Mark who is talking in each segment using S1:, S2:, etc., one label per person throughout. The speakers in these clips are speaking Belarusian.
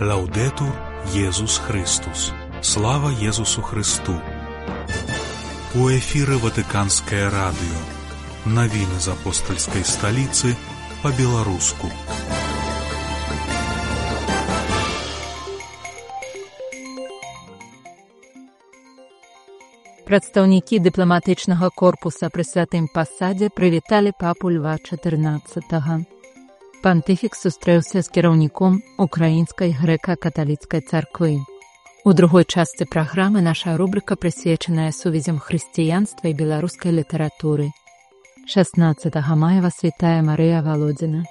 S1: Лаудетур Єсус Христос. Слава Єсусу Христу. У эфиры Ватиканское радио. Новины из апостольской столицы по-белорусски.
S2: Прадстаўнікі дыпламатычнага корпуса пры святым пасадзе прывіталі папу Льва XIV. Пантыфік сустрэўся з кіраўніком Украінскай грэка-каталіцкай царквы. У другой частцы праграмы наша рубрыка прысвечаная сувязям хрысціянства і беларускай літаратуры. 16 мая вас вітае Марыя Володзіна.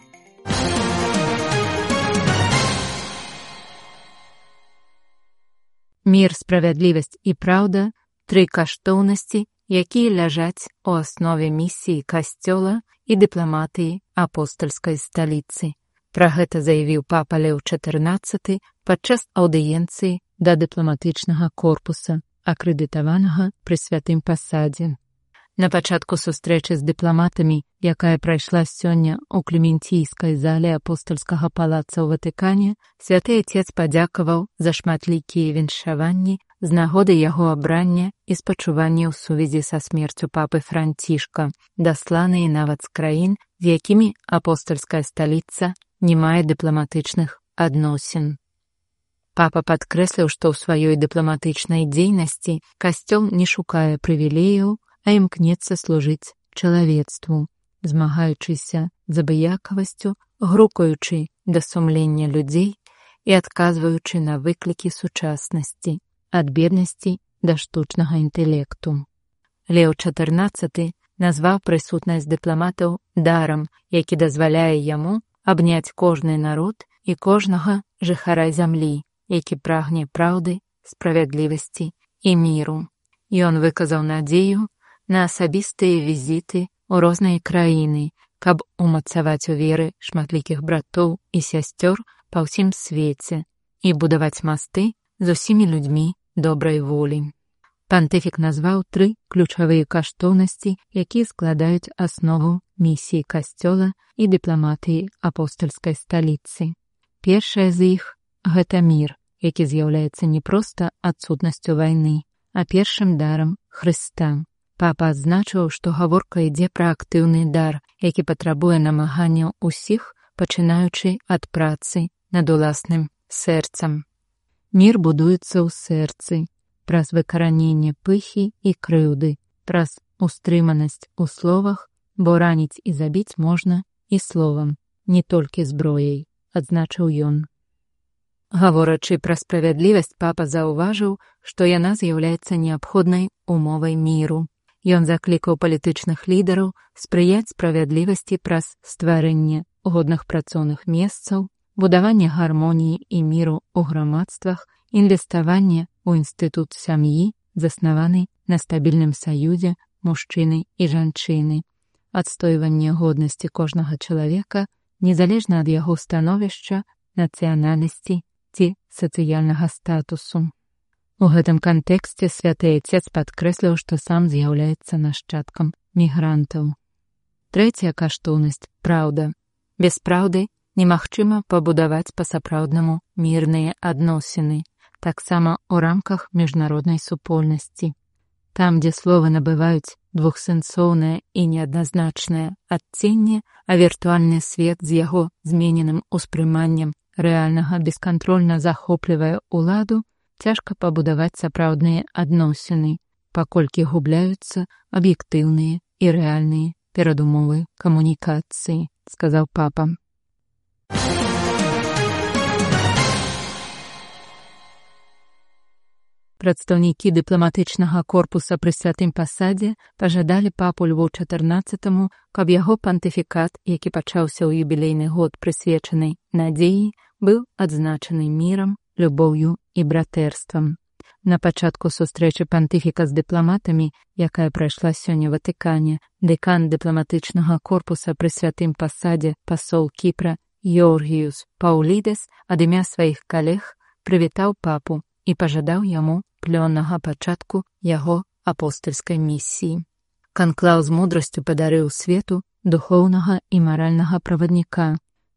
S2: Мір, справядлівасць і праўда – тры каштоўнасці, якія ляжаць у аснове місіі касцёла і дыпламатыі апостальскай сталіцы. Пра гэта заявіў папа Леў XIV падчас аўдыенцыі да дыпламатычнага корпуса, акрэдытаванага пры святым пасадзе. На пачатку сустрэчы з дыпламатамі, якая прайшла сёння ў Клементійскай зале апостальскага палаца ў Ватыкане, святы Атец падзякаваў за шматлікія віншаванні з нагоды яго абрання і спачуванні ў сувязі са смерцю папы Францішка, дасланыя нават з краін, з якімі апостальская сталіца не мае дыпламатычных адносін. Папа падкрэсліў, што ў сваёй дыпламатычнай дзейнасці касцёл не шукае прывілеяў, а імкнецца служыць чалавецтву, змагаючыся з абыякавасцю, грукаючы да сумлення людзей і адказваючы на выклікі сучаснасці, ад беднасці да штучнага інтэлекту. Леў XIV назваў прысутнасць дыпламатаў дарам, які дазваляе яму абняць кожны народ і кожнага жыхара зямлі, які прагне праўды, справядлівасці і міру. Ён выказаў надзею на асабістыя візіты ў розныя краіны, каб умацаваць у веры шматлікіх братоў і сясцёр па ўсім свеце і будаваць масты з усімі людзьмі добрай волі. Пантыфік назваў тры ключавыя каштоўнасці, якія складаюць аснову місіі касцёла і дыпламатыі апостальскай сталіцы. Першая з іх – гэта мір, які з'яўляецца не проста адсутнасцю вайны, а першым дарам Хрыста. Папа адзначыў, што гаворка ідзе пра актыўны дар, які патрабуе намаганняў усіх, пачынаючы ад працы над уласным сэрцам. Мір будуецца ў сэрцы, праз выкараненне пыхі і крыўды, праз устрыманасць у словах, бо раніць і забіць можна і словам, не толькі зброяй, адзначыў ён. Гаворачы пра справядлівасць, папа заўважыў, што яна з'яўляецца неабходнай умовай міру. Ён заклікаў палітычных лідараў спрыяць справядлівасці праз стварэнне годных працоўных месцаў, будаванне гармоніі і міру ў грамадствах, інвеставанне ў інстытут сям'і, заснаваны на стабільным саюзе мужчыны і жанчыны, адстойванне годнасці кожнага чалавека, незалежна ад яго становішча, нацыянальнасці ці сацыяльнага статусу. У гэтым кантэксце святы Атец падкрэсліў, што сам з'яўляецца нашчадкам мігрантаў. Трэцяя каштоўнасць – праўда. Без праўды немагчыма пабудаваць па-сапраўднаму мірныя адносіны, таксама ў рамках міжнароднай супольнасці. Там, дзе словы набываюць двухсэнсоўнае і неадназначнае адценне, а віртуальны свет з яго змененым успрыманнем рэальнага бескантрольна захоплівае ўладу, цяжка пабудаваць сапраўдныя адносіны, паколькі губляюцца аб'ектыўныя і рэальныя перадумовы камунікацыі, сказаў папа. Прадстаўнікі дыпламатычнага корпуса пры святым пасадзе пажадалі папу Льву XIV, каб яго пантыфікат, які пачаўся ў юбілейны год прысвечанай надзеі, быў адзначаны мірам, любоўю і братэрствам. На пачатку сустрэчы пантыфіка з дыпламатамі, якая прайшла сёння ў Ватыкане, дэкан дыпламатычнага корпуса пры святым пасадзе пасол Кіпра Георгіюс Паўлідэс ад імя сваіх калег прывітаў папу і пажадаў яму плённага пачатку яго апостальскай місіі. Канклаў з мудрасцю падарыў свету духоўнага і маральнага правадніка,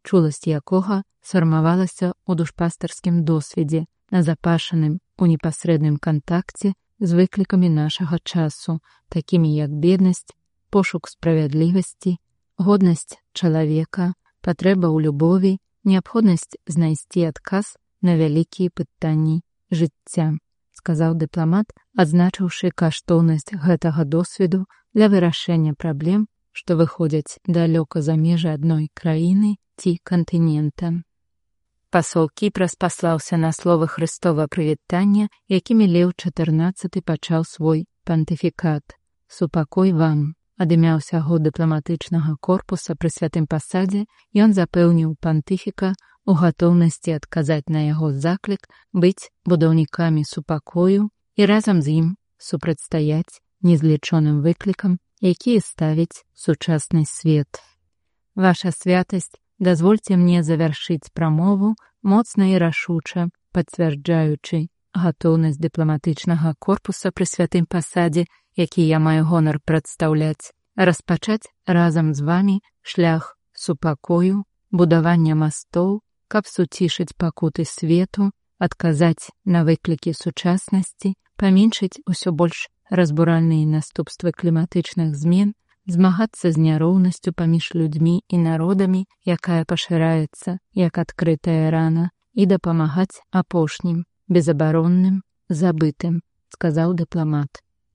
S2: чуласць якога сфармавалася ў душпастарскім досведзе, назапашаным у непасрэдным кантакце з выклікамі нашага часу, такімі як беднасць, пошук справядлівасці, годнасць чалавека, патрэба ў любові, неабходнасць знайсці адказ на вялікія пытанні жыцця, сказаў дыпламат, адзначыўшы каштоўнасць гэтага досведу для вырашэння праблем, што выходзяць далёка за межы адной краіны ці кантынента. Пасол Кіпра спаслаўся на словы Хрыстова прывітання, якімі Леў XIV пачаў свой пантыфікат. «Супакой вам!» Ад імя ўсяго дыпламатычнага корпуса пры святым пасадзе ён запэўніў пантыфіка у гатоўнасці адказаць на яго заклік быць будаўнікамі супакою і разам з ім супрацьстаяць незлічоным выклікам, якія ставіць сучасны свет. «Ваша святасць, дазвольце мне завяршыць прамову моцна і рашуча, пацвярджаючы гатоўнасць дыпламатычнага корпуса пры святым пасадзе, які я маю гонар прадстаўляць, распачаць разам з вамі шлях супакою, будавання мастоў, каб суцішыць пакуты свету, адказаць на выклікі сучаснасці, паменшыць усё больш разбуральныя наступствы кліматычных змен, змагацца з няроўнасцю паміж людзьмі і народамі, якая пашыраецца, як адкрытая рана, і дапамагаць апошнім, безабаронным, забытым», сказаў дыпламат.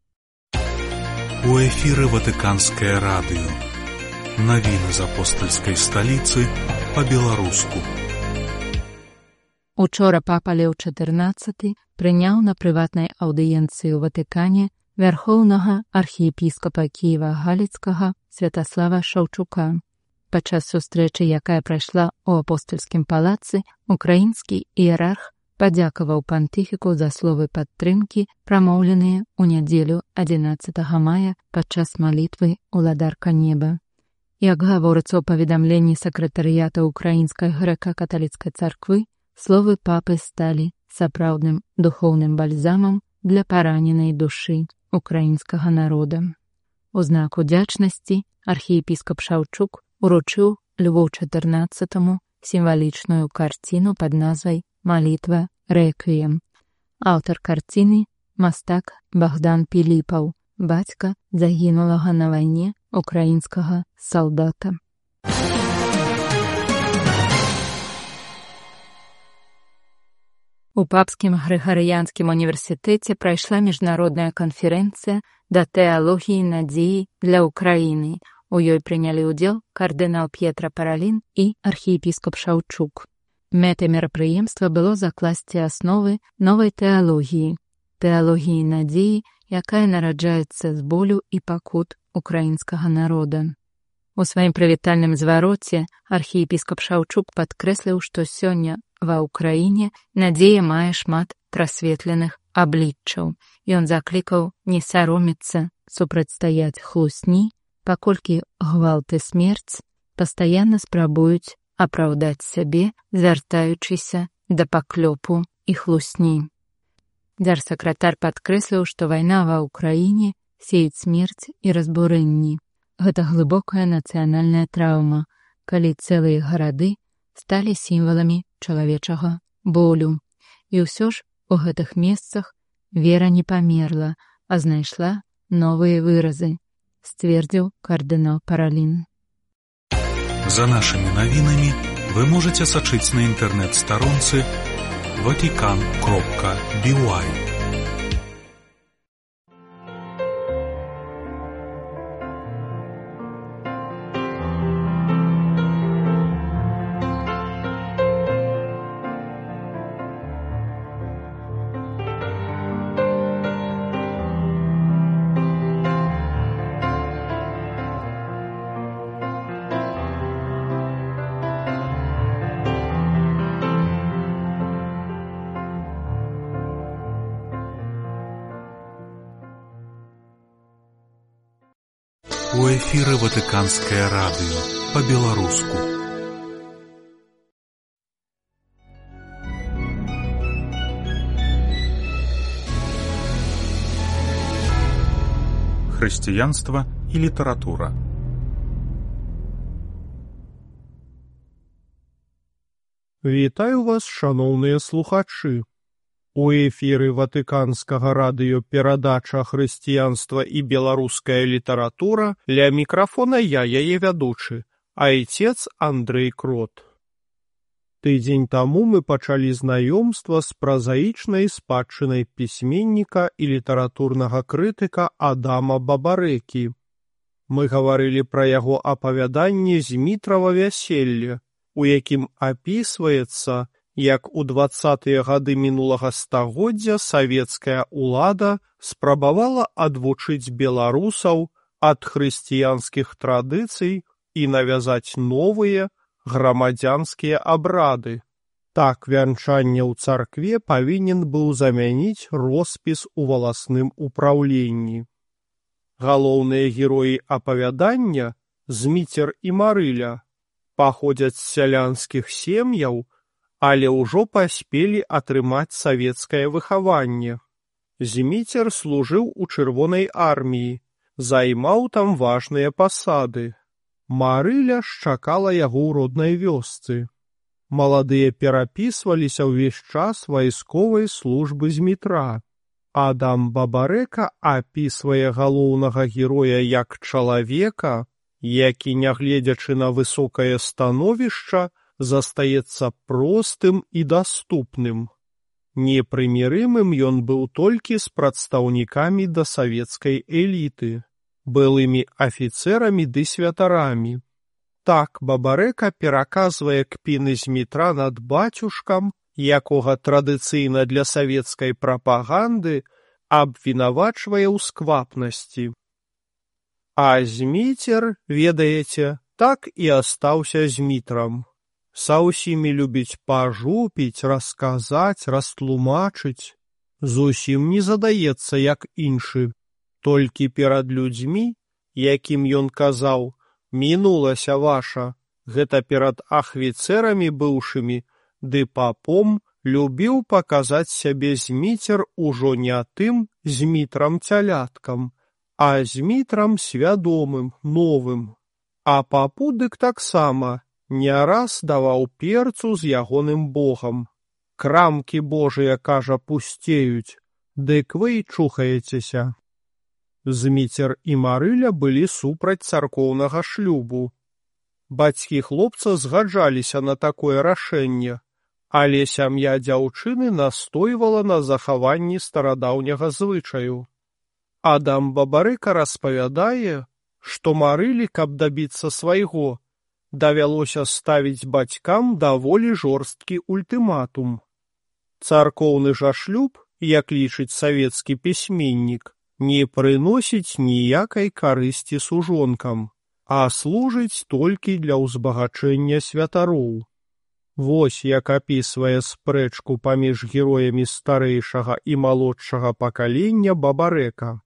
S1: У эфіры Ватыканскае радыё. Навіны з апостальскай сталіцы па-беларуску.
S2: Учора папа Леў XIV прыняў на прыватнай аўдыенцыі ў Ватыкане вярхоўнага архіепіскапа Кіева-Галіцкага Святаслава Шаўчука. Падчас сустрэчы, якая прайшла ў апостальскім палацы, украінскі іерарх падзякаваў пантыфіку за словы падтрымкі, прамоўленыя ў нядзелю 11 мая падчас малітвы «Уладарка неба». Як гаворыцца ў паведамленні сакратарыята Украінскай грэка-каталіцкай царквы, словы папы сталі сапраўдным духоўным бальзамам для параненай душы украінскага народа. У знак удзячнасці архіепіскап Шаўчук уручыў Льву XIV сімвалічную карціну пад назвай «Малітва рэквіем». Аўтар карціны – мастак Богдан Піліпаў, бацька загінулага на вайне украінскага салдата. У Папскім Грыгарыянскім універсітэце прайшла міжнародная канферэнцыя да тэалогіі надзеі для Ўкраіны. У ёй прынялі ўдзел кардынал П'етра Паралін і архіепіскап Шаўчук. Мэтай мерапрыемства было закласці асновы новай тэалогіі, тэалогіі надзеі, якая нараджаецца з болю і пакут украінскага народа. У сваім прывітальным звароце архіепіскап Шаўчук падкрэсліў, што сёння ва Ўкраіне надзея мае шмат прасветленых абліччаў. Ён заклікаў не саромецца супрацьстаяць хлусні, паколькі гвалт і смерць пастаянна спрабуюць апраўдаць сябе, звяртаючыся да паклёпу і хлусні. Дзярсакратар падкрэсліў, што вайна ва Ўкраіне сеюць смерць і разбурэнні. Гэта глыбокая нацыянальная траўма, калі цэлыя гарады сталі сімваламі чалавечага болю. І ўсё ж у гэтых месцах вера не памерла, а знайшла новыя выразы, сцвердзіў кардынал Паралін.
S1: За нашымі навінамі вы можаце сачыць на інтэрнэт-старонцы vatican.by. У эфіры Ватыканскае радыё па-беларуску. Хрысціянства і літаратура.
S3: Вітаю вас, шаноўныя слухачы. У эфіры Ватыканскага радыё перадача «Хрысціянства і беларуская літаратура». Ля мікрафона я, яе вядучы, айцец Андрэй Крот. Тыдзень таму мы пачалі знаёмства з празаічнай спадчынай пісьменніка і літаратурнага крытыка Адама Бабарэкі. Мы гаварылі пра яго апавяданне «Змітрава вяселле», у якім апісваецца, як у 20-тыя гады мінулага стагоддзя савецкая ўлада спрабавала адвучыць беларусаў ад хрысціянскіх традыцый і навязаць новыя грамадзянскія абрады. Так вянчанне ў царкве павінен быў замяніць роспіс у валасным упраўленні. Галоўныя героі апавядання, Зміцер і Марыля, паходзяць з сялянскіх сем'яў, але ўжо паспелі атрымаць савецкае выхаванне. Зміцер служыў у Чырвонай арміі, займаў там важныя пасады. Марыля ж чакала яго ў роднай вёсцы. Маладыя перапісваліся ўвесь час вайсковай службы Змітра. Адам Бабарэка апісвае галоўнага героя як чалавека, які, нягледзячы на высокае становішча, застаецца простым і даступным. Непрымірымым ён быў толькі з прадстаўнікамі дасавецкай эліты, былымі афіцэрамі ды святарамі. Так Бабарэка пераказвае кпіны Змітра над бацюшкам, якога традыцыйна для савецкай прапаганды абвінавачвае ў сквапнасці. А Зміцер, ведаеце, так і астаўся Змітрам. Са ўсімі любіць пажупіць, расказаць, растлумачыць. Зусім не задаецца, як іншы. Толькі перад людзьмі, якім ён казаў, мінулася ваша, гэта перад ахвіцэрамі быўшымі, ды папом любіў паказаць сябе Зміцер ужо не тым Змітрам-цяляткам, а Змітрам свядомым, новым. А папу дык таксама не раз даваў перцу з ягоным богам. Крамкі божыя, кажа, пусцеюць, дык вы і чухаецеся. Зміцер і Марыля былі супраць царкоўнага шлюбу. Бацькі хлопца згаджаліся на такое рашэнне, але сям'я дзяўчыны настойвала на захаванні старадаўняга звычаю. Адам Бабарэка распавядае, што Марылі, каб дабіцца свайго, давялося ставіць бацькам даволі жорсткі ультыматум. Царкоўны жа шлюб, як лічыць савецкі пісьменнік, не прыносіць ніякай карысці сужонкам, а служыць толькі для ўзбагачэння святароў. Вось як апісвае спрэчку паміж героямі старэйшага і малодшага пакалення Бабарэка.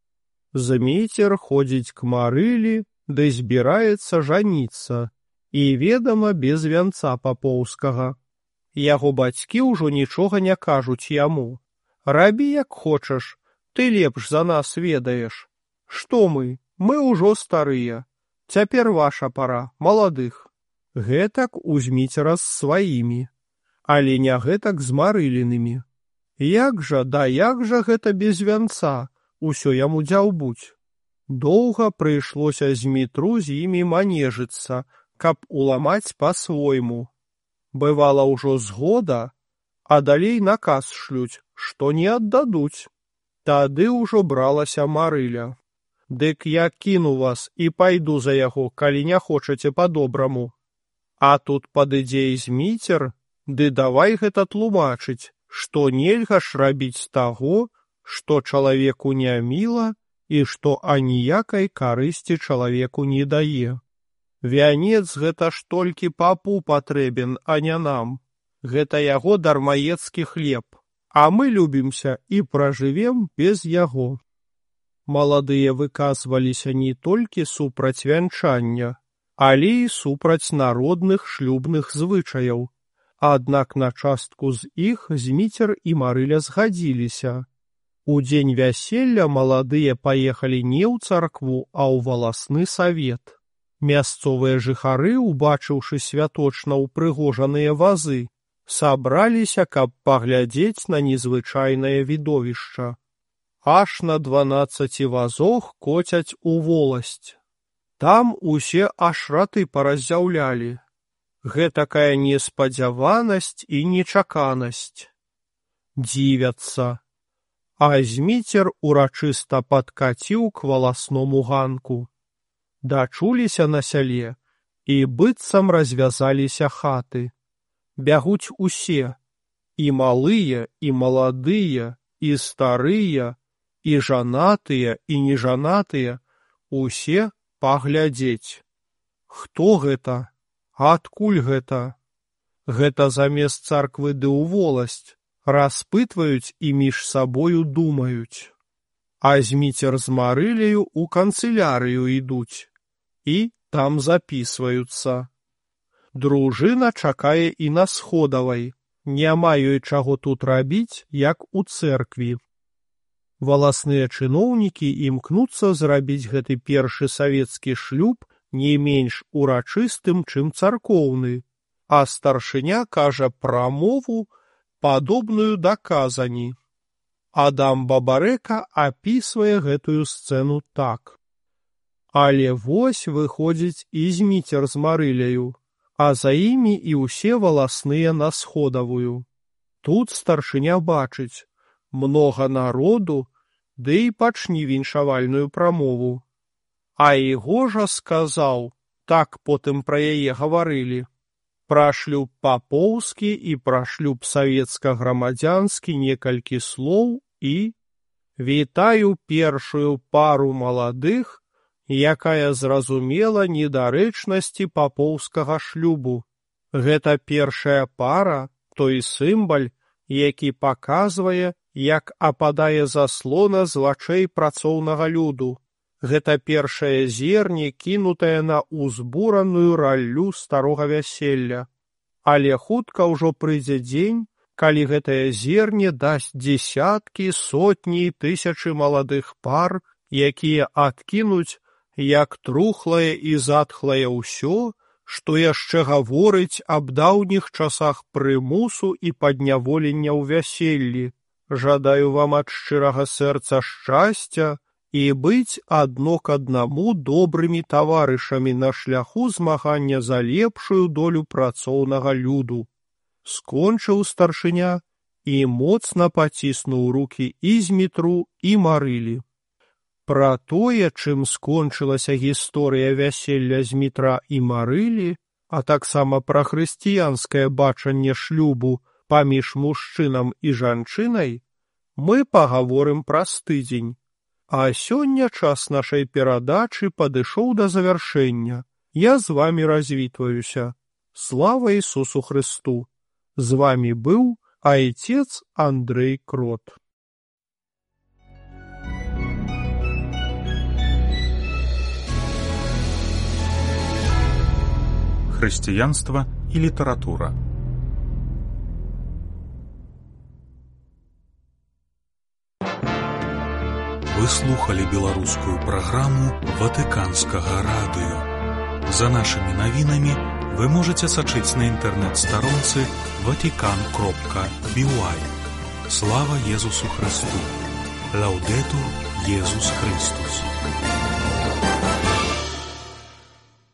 S3: Зміцер ходзіць к Марылі, ды збіраецца жаніцца, і, ведама, без вянца папоўскага. Яго бацькі ўжо нічога не кажуць яму. Рабі, як хочаш, ты лепш за нас ведаеш. Што мы? Мы ўжо старыя. Цяпер ваша пара, маладых. Гэтак у Зміцера з сваімі, але не гэтак з Марылінымі. Як жа гэта без вянца? Усё яму дзяўбуць. Доўга прыйшлося Змітру з імі манежыцца, каб уламаць па-свойму. Бывала ўжо згода, а далей наказ шлюць, што не аддадуць. Тады ўжо бралася Марыля. Дык я кіну вас і пайду за яго, калі не хочаце па-добраму. А тут падыдзе і Зміцер, ды давай гэта тлумачыць, што нельга ж рабіць таго, што чалавеку не міла і што аніякай карысці чалавеку не дае. Вянец гэта ж толькі папу патрэбен, а не нам. Гэта яго дармаецкі хлеб, а мы любімся і пражывем без яго. Маладыя выказваліся не толькі супраць вянчання, але і супраць народных шлюбных звычаяў. Аднак на частку з іх Зміцер і Марыля згадзіліся. У дзень вяселля маладыя паехалі не ў царкву, а ў валасны савет. Мясцовыя жыхары, убачыўшы святочна ўпрыгожаныя вазы, сабраліся, каб паглядзець на незвычайнае відовішча. Аж на 12 вазах коцяць у воласць. Там усе аж раты паразяўлялі. Гэтакая неспадзяванасць і нечаканасць. Дзівяцца. А Зміцер урачыста падкаціў к валасному ганку. Дачуліся на сяле, і быццам развязаліся хаты. Бягуць усе, і малыя, і маладыя, і старыя, і жанатыя, і нежанатыя, усе паглядзець. Хто гэта? Адкуль гэта? Гэта замест царквы ды ў воласць. Распытваюць і між сабою думаюць. А Зміцер з Марыляю ў канцылярыю ідуць. І там запісваюцца. Дружына чакае і на Сходавай. Няма ёй чаго тут рабіць, як у цэркві. Валасныя чыноўнікі імкнуцца зрабіць гэты першы савецкі шлюб не менш урачыстым, чым царкоўны, а старшыня кажа прамову, падобную да казані. Адам Бабарэка апісвае гэтую сцэну так. Але вось выходзіць і Зміцер з Марыляю, а за імі і ўсе валасныя на Сходавую. Тут старшыня бачыць многа народу, ды і пачні віншавальную прамову. А Ігожа сказаў, так потым пра яе гаварылі, пра шлюб папоўскі і пра шлюб савецка-грамадзянскі некалькі слоў і «Вітаю першую пару маладых, якая зразумела недарэчнасці папоўскага шлюбу. Гэта першая пара, той сімбаль, які паказвае, як ападае заслона з вачэй працоўнага люду. Гэта першае зерне, кінутае на ўзбураную раллю старога вяселля. Але хутка ўжо прыйдзе дзень, калі гэтае зерне дасць дзесяткі, сотні, тысячы маладых пар, якія адкінуць, як трухлае і затхлае ўсё, што яшчэ гаворыць аб даўніх часах прымусу і падняволення ў вяселлі. Жадаю вам ад шчырага сэрца шчасця і быць адно к аднаму добрымі таварышамі на шляху змагання за лепшую долю працоўнага люду. Скончыў старшыня і моцна паціснуў рукі і Змітру, і Марылі. Пра тое, чым скончылася гісторыя вяселля Змітра і Марылі, а таксама пра хрысціянскае бачанне шлюбу паміж мужчынам і жанчынай, мы пагаворым праз тыдзень. А сёння час нашай перадачы падышоў да завяршэння. Я з вамі развітваюся. Слава Ісусу Хрысту! З вамі быў айцец Андрэй Крот.
S1: Хрысціянства і літаратура. Вы слухали беларускую праграму Ватыканскага радыё. За нашымі навінамі вы можаце сачыць на інтэрнэт-старонцы vatican.by. Слава Езусу Христу! Лаўдэтур Езус Христус!